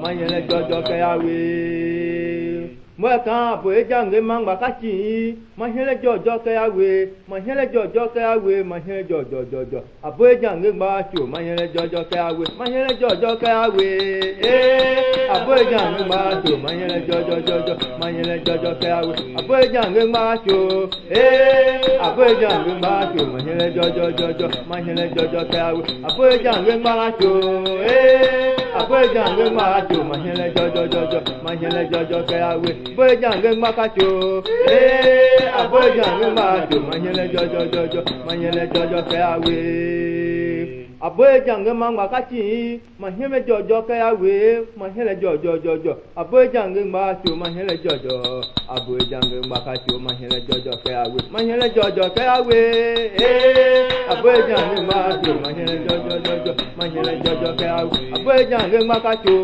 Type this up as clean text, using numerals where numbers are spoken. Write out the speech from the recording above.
mahele jojo ke awe mweka boe jange mangba kachi mahele jojo ke awe mahele jojo ke awe mahele jojo aboe jange ngba chu mahele jojo ke awe mahele jojo ke awe aboe jange ngba chu mahele jojo mahele jojo ke awe aboe jange ngba chu aboe jange ngba chu mahele jojo mahele jojo ke awe aboe jange ngba chu aboe jange ngba chu mahele jojo mahele jojo ke awe aboe jange ngba chu aboe jange ngba chu mahele jojo mahele jojo ke awe aboe jange mangba kachi mahele jojo ke awe mahele jojo aboe jange ngba chu mahele jojo aboe jange ngba kachi mahele jojo ke awe mahele jojo ke awe aboe jange ngba chu mahele jojo mahele jojo ke awe aboe jange ngba kachi